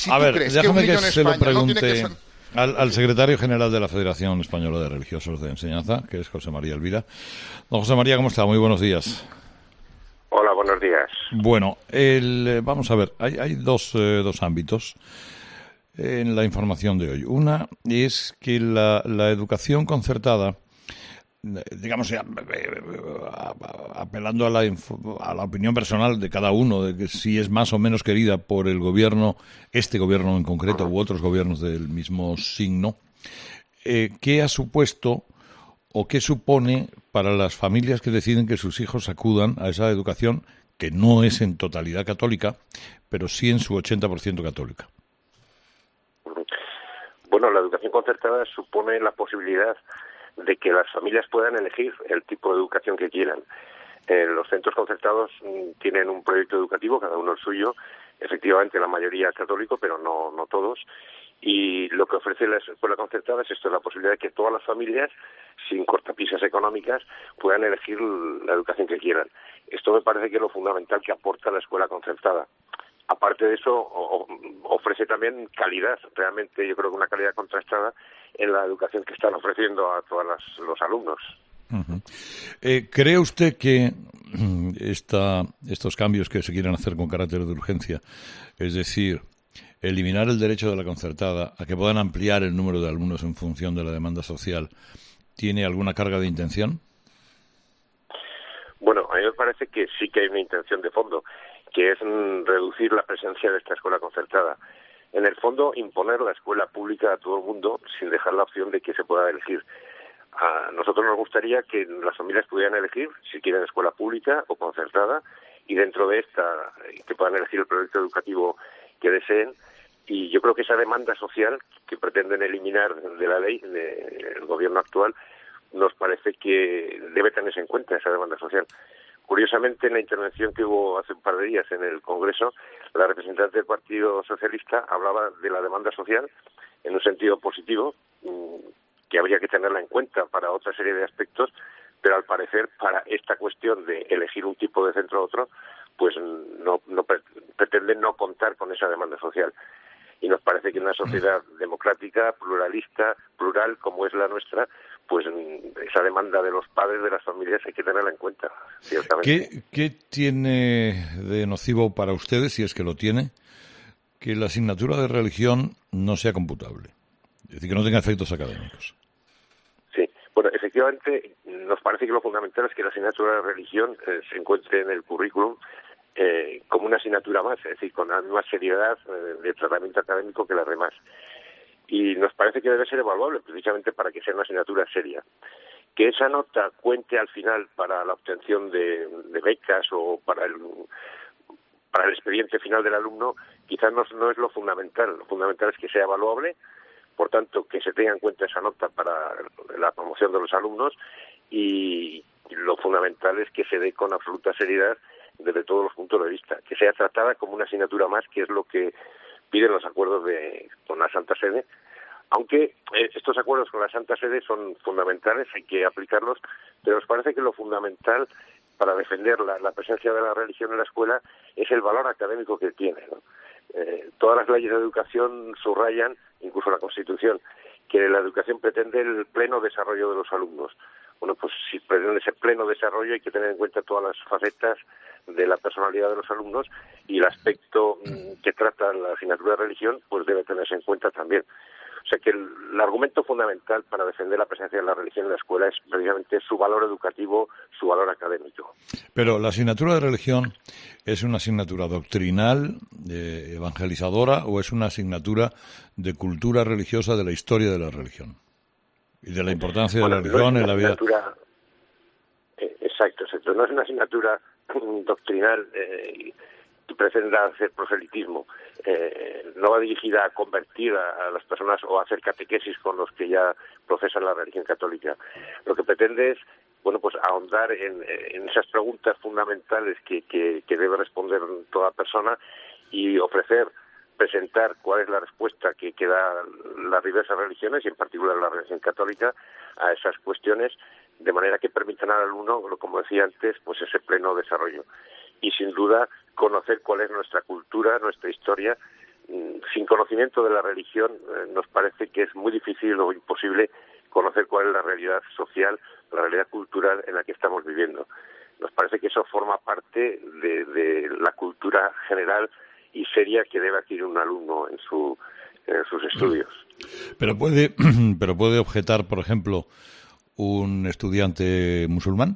Si A tú ver, crees que un déjame que niño en se lo España no tiene que pregunte ser... al secretario general de la Federación Española de Religiosos de Enseñanza, que es José María Elvira. Don José María, ¿cómo está? Muy buenos días. Hola, buenos días. Bueno, vamos a ver, hay dos ámbitos en la información de hoy. Una es que la educación concertada, digamos, apelando a la opinión personal de cada uno, de que si es más o menos querida por el gobierno, este gobierno en concreto, u otros gobiernos del mismo signo, ¿qué ha supuesto o qué supone para las familias que deciden que sus hijos acudan a esa educación que no es en totalidad católica, pero sí en su 80% católica? Bueno, la educación concertada supone la posibilidad de que las familias puedan elegir el tipo de educación que quieran. Los centros concertados tienen un proyecto educativo, cada uno el suyo, efectivamente la mayoría es católico, pero no todos, y lo que ofrece la escuela concertada es esto, la posibilidad de que todas las familias, sin cortapisas económicas, puedan elegir la educación que quieran. Esto me parece que es lo fundamental que aporta la escuela concertada. Aparte de eso, ofrece también calidad, realmente yo creo que una calidad contrastada en la educación que están ofreciendo a todos los alumnos. Uh-huh. ¿Cree usted que estos cambios que se quieren hacer con carácter de urgencia, es decir, eliminar el derecho de la concertada a que puedan ampliar el número de alumnos en función de la demanda social, tiene alguna carga de intención? Bueno, a mí me parece que sí que hay una intención de fondo, que es reducir la presencia de esta escuela concertada. En el fondo, imponer la escuela pública a todo el mundo sin dejar la opción de que se pueda elegir. A nosotros nos gustaría que las familias pudieran elegir si quieren escuela pública o concertada y dentro de esta que puedan elegir el proyecto educativo que deseen. Y yo creo que esa demanda social que pretenden eliminar de la ley del gobierno actual nos parece que debe tenerse en cuenta esa demanda social. Curiosamente, en la intervención que hubo hace un par de días en el Congreso, la representante del Partido Socialista hablaba de la demanda social en un sentido positivo, que habría que tenerla en cuenta para otra serie de aspectos, pero al parecer para esta cuestión de elegir un tipo de centro a otro, pues no pretenden no contar con esa demanda social. Y nos parece que en una sociedad democrática, pluralista, plural como es la nuestra, pues esa demanda de los padres, de las familias, hay que tenerla en cuenta, ciertamente. ¿Qué tiene de nocivo para ustedes, si es que lo tiene, que la asignatura de religión no sea computable? Es decir, que no tenga efectos académicos. Sí, bueno, efectivamente, nos parece que lo fundamental es que la asignatura de religión se encuentre en el currículum como una asignatura más, es decir, con la misma seriedad de tratamiento académico que las demás. Y nos parece que debe ser evaluable precisamente para que sea una asignatura seria. Que esa nota cuente al final para la obtención de becas o para el expediente final del alumno, quizás no es lo fundamental. Lo fundamental es que sea evaluable, por tanto, que se tenga en cuenta esa nota para la promoción de los alumnos y lo fundamental es que se dé con absoluta seriedad desde todos los puntos de vista, que sea tratada como una asignatura más, que es lo que piden los acuerdos con la Santa Sede, aunque estos acuerdos con la Santa Sede son fundamentales, hay que aplicarlos, pero nos parece que lo fundamental para defender la presencia de la religión en la escuela es el valor académico que tiene, ¿no? Todas las leyes de educación subrayan, incluso la Constitución, que la educación pretende el pleno desarrollo de los alumnos. Bueno, pues si pretende ese pleno desarrollo hay que tener en cuenta todas las facetas de la personalidad de los alumnos y el aspecto que trata la asignatura de religión pues debe tenerse en cuenta también. O sea que el argumento fundamental para defender la presencia de la religión en la escuela es precisamente su valor educativo, su valor académico. Pero la asignatura de religión ¿es una asignatura doctrinal, evangelizadora, o es una asignatura de cultura religiosa, de la historia de la religión y de la importancia de la religión en la vida? Exacto. No es una asignatura doctrinal que pretenda hacer proselitismo. No va dirigida a convertir a las personas o a hacer catequesis con los que ya profesan la religión católica. Lo que pretende es, bueno, pues ahondar en esas preguntas fundamentales que debe responder toda persona y presentar cuál es la respuesta que da las diversas religiones y en particular la religión católica a esas cuestiones, de manera que permitan al alumno, como decía antes, pues ese pleno desarrollo. Y sin duda conocer cuál es nuestra cultura, nuestra historia, sin conocimiento de la religión nos parece que es muy difícil o imposible conocer cuál es la realidad social, la realidad cultural en la que estamos viviendo. Nos parece que eso forma parte de la cultura general y seria que debe adquirir un alumno en sus estudios. Pero puede objetar, por ejemplo, un estudiante musulmán.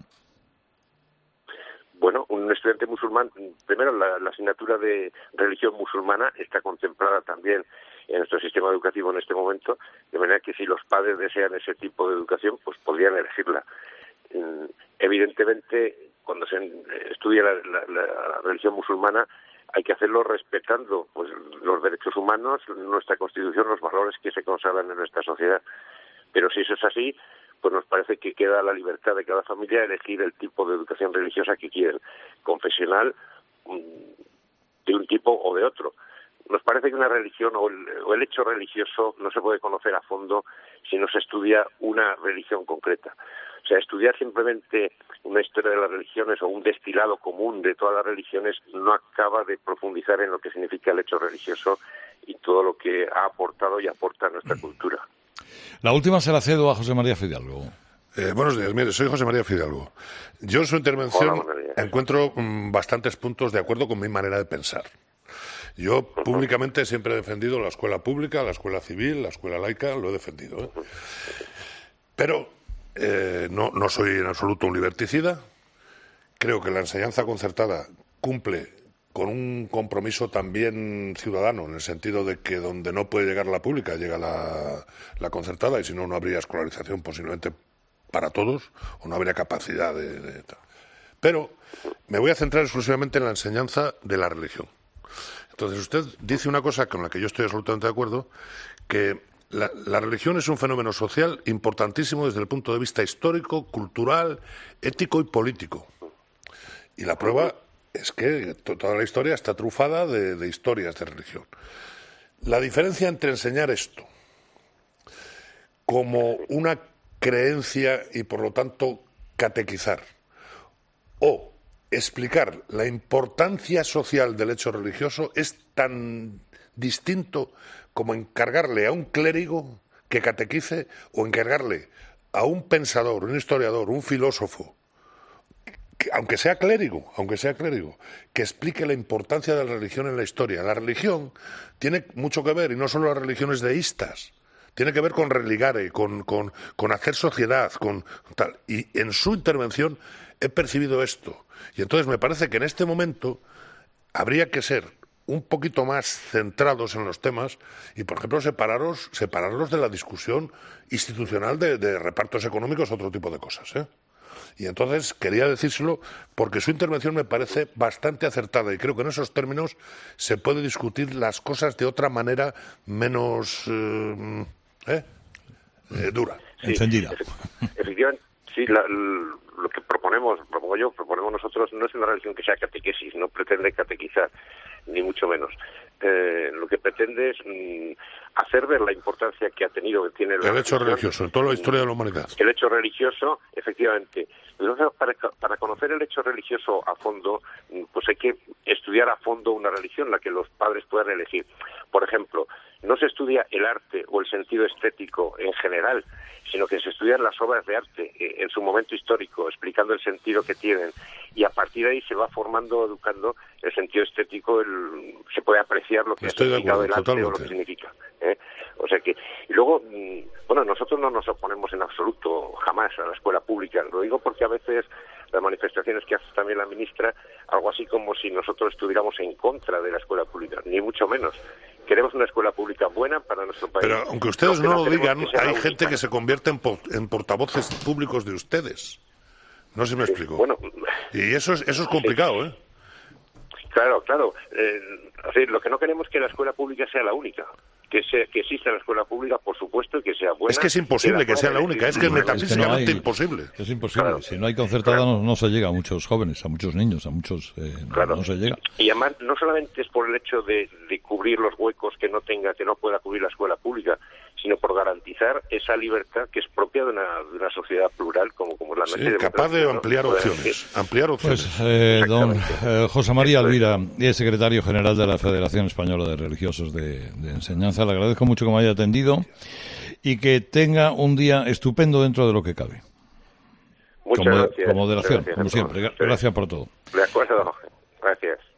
Bueno, un estudiante musulmán, primero la asignatura de religión musulmana está contemplada también en nuestro sistema educativo en este momento, de manera que si los padres desean ese tipo de educación, pues podrían elegirla. Evidentemente, cuando se estudia la religión musulmana, hay que hacerlo respetando pues los derechos humanos, nuestra Constitución, los valores que se consagran en nuestra sociedad. Pero si eso es así, pues nos parece que queda la libertad de cada familia elegir el tipo de educación religiosa que quieren, confesional, de un tipo o de otro. Nos parece que una religión o el hecho religioso no se puede conocer a fondo si no se estudia una religión concreta. O sea, estudiar simplemente una historia de las religiones o un destilado común de todas las religiones no acaba de profundizar en lo que significa el hecho religioso y todo lo que ha aportado y aporta a nuestra cultura. La última se la cedo a José María Fidalgo. Buenos días, mire, soy José María Fidalgo. Yo en su intervención encuentro bastantes puntos de acuerdo con mi manera de pensar. Yo públicamente siempre he defendido la escuela pública, la escuela civil, la escuela laica, lo he defendido. Pero no soy en absoluto un liberticida. Creo que la enseñanza concertada cumple con un compromiso también ciudadano, en el sentido de que donde no puede llegar la pública, llega la concertada, y si no, no habría escolarización posiblemente para todos, o no habría capacidad de tal. Pero me voy a centrar exclusivamente en la enseñanza de la religión. Entonces, usted dice una cosa con la que yo estoy absolutamente de acuerdo, que la religión es un fenómeno social importantísimo desde el punto de vista histórico, cultural, ético y político. Y la prueba es que toda la historia está trufada de historias de religión. La diferencia entre enseñar esto como una creencia y, por lo tanto, catequizar, o explicar la importancia social del hecho religioso es tan distinto como encargarle a un clérigo que catequice o encargarle a un pensador, un historiador, un filósofo, aunque sea clérigo, que explique la importancia de la religión en la historia. La religión tiene mucho que ver, y no solo las religiones deístas, tiene que ver con religare, con hacer sociedad, con tal. Y en su intervención he percibido esto. Y entonces me parece que en este momento habría que ser un poquito más centrados en los temas y, por ejemplo, separarlos de la discusión institucional de repartos económicos, otro tipo de cosas, Y entonces quería decírselo porque su intervención me parece bastante acertada y creo que en esos términos se puede discutir las cosas de otra manera menos dura. Sí, encendida. Efectivamente, sí, lo que proponemos nosotros no es una religión que sea catequesis, no pretende catequizar, ni mucho menos. Lo que pretende es hacer ver la importancia que tiene el hecho religioso en toda la historia de la humanidad. El hecho religioso, efectivamente. Para conocer el hecho religioso a fondo, pues hay que estudiar a fondo una religión, la que los padres puedan elegir. Por ejemplo, no se estudia el arte o el sentido estético en general, sino que se estudian las obras de arte en su momento histórico, explicando el sentido que tienen, y a partir de ahí se va formando, educando el sentido estético, se puede apreciar lo que ha significado el arte o lo que significa. O sea que, y luego, nosotros no nos oponemos en absoluto, jamás, a la escuela pública. Lo digo porque a veces las manifestaciones que hace también la ministra, algo así como si nosotros estuviéramos en contra de la escuela pública, ni mucho menos. Queremos una escuela pública buena para nuestro país. Pero aunque ustedes no lo digan, hay gente que se convierte en portavoces públicos de ustedes. No sé si me explico. Bueno, y eso es complicado, ¿eh? Claro. Lo que no queremos es que la escuela pública sea la única. Que exista la escuela pública, por supuesto, y que sea buena. Es que es imposible que sea la única, es que es metafísicamente imposible. Es imposible. Claro. Si no hay concertada, no se llega a muchos jóvenes, a muchos niños, a muchos... no se llega. Y además, no solamente es por el hecho de cubrir los huecos que no pueda cubrir la escuela pública, sino por garantizar esa libertad que es propia de una sociedad plural como la nuestra. Sí, capaz de ampliar opciones. Pues, don José María Alvira, es secretario general de la Federación Española de Religiosos de Enseñanza. Le agradezco mucho que me haya atendido y que tenga un día estupendo dentro de lo que cabe. Muchas gracias. Con moderación, como siempre. Gracias por todo. De acuerdo.